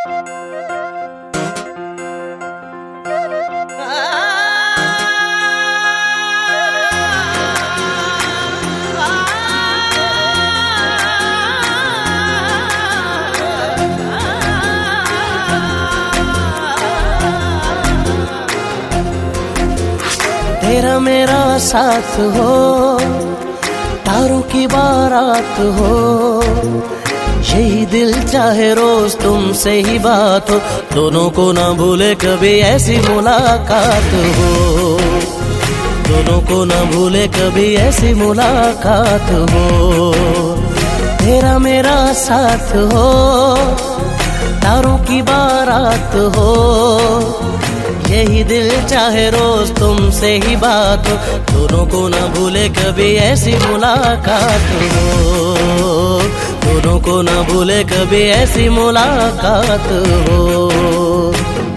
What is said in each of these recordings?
तेरा मेरा साथ हो, तारों की बारात हो, यही दिल चाहे रोज तुमसे ही बात हो, दोनों को ना भूले कभी ऐसी मुलाकात हो, दोनों को ना भूले कभी ऐसी मुलाकात हो। तेरा मेरा साथ हो, तारों की बारात हो, यही दिल चाहे रोज तुमसे ही बात हो, दोनों को ना भूले कभी ऐसी मुलाकात हो, दोनों को ना भूले कभी ऐसी मुलाकात हो।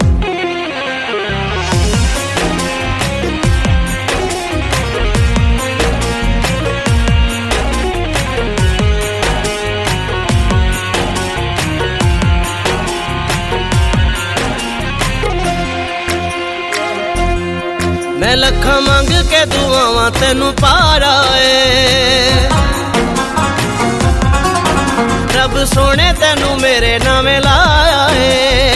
मैं लखा मंग के दुआवां तेनू पारा है, रब सोने तेनू मेरे नामे लाया है।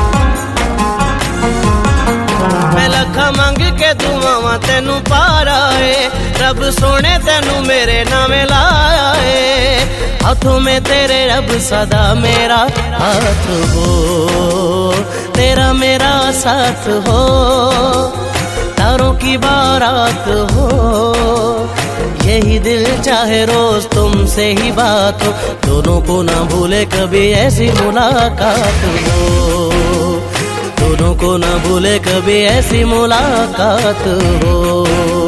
मैं लखा मंग के दुआवां तेनू पारा है, रब सोने तेनू मेरे नामे लाया है। हाथों में तेरे रब सदा मेरा हाथ हो, तेरा मेरा साथ हो, तारों की बारात हो, यही दिल चाहे रोज तुमसे ही बात हो, दोनों को ना भूले कभी ऐसी मुलाकात हो, दोनों को ना भूले कभी ऐसी मुलाकात हो।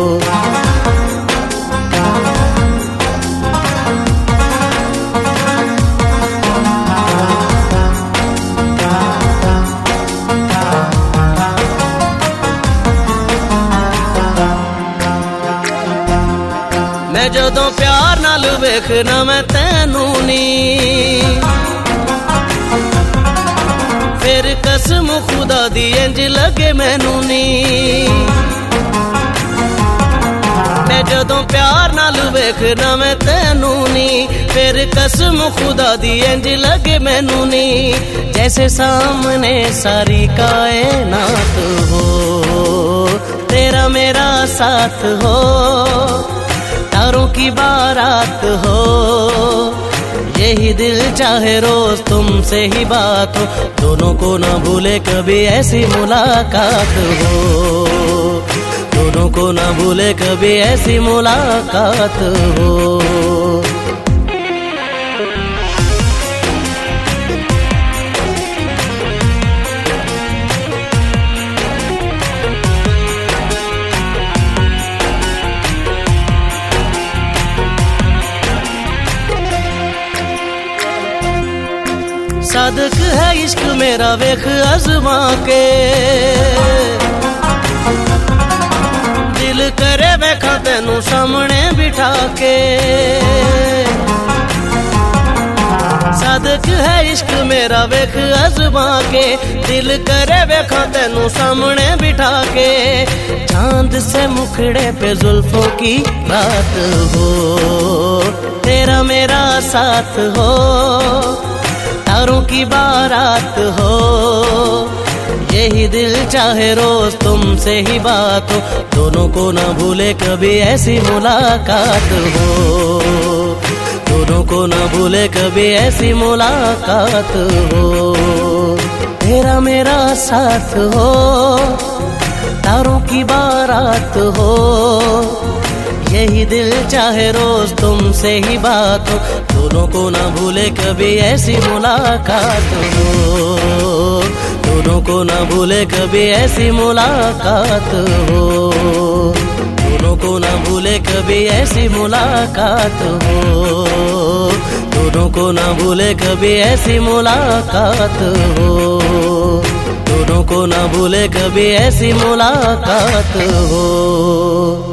मैं जदों प्यार नाल वेखना मैं तैनू नी, फिर कसम खुदा दी इंज लगे मैनू नी। मैं जदों प्यार नाल वेखना मैं तैनू नी, फिर कसम खुदा दी इंज लगे मैनू नी। जैसे सामने सारी कायनात हो, तेरा मेरा साथ हो, तारों की बारात हो, यही दिल चाहे रोज तुमसे ही बात हो, दोनों को ना भूले कभी ऐसी मुलाकात हो, दोनों को ना भूले कभी ऐसी मुलाकात हो। सादक है इश्क मेरा वेख आज़मा के, दिल करे वेखा तेनू सामने बिठा के। सादक है इश्क मेरा वेख आज़मा के, दिल करे वेखा तेनू सामने बिठा के। चांद से मुखड़े पे जुल्फों की बात हो, तेरा मेरा साथ हो, तारों की बारात हो, यही दिल चाहे रोज तुमसे ही बात हो, दोनों को ना भूले कभी ऐसी मुलाकात हो, दोनों को ना भूले कभी ऐसी मुलाकात हो। तेरा मेरा साथ हो, तारों की बारात हो, यही दिल चाहे रोज तुमसे ही बात हो, दोनों को ना भूले कभी ऐसी मुलाकात हो, दोनों को ना भूले कभी ऐसी मुलाकात हो, दोनों को ना भूले कभी ऐसी मुलाकात हो, दोनों को ना भूले कभी ऐसी मुलाकात हो, दोनों को ना भूले कभी ऐसी मुलाकात हो।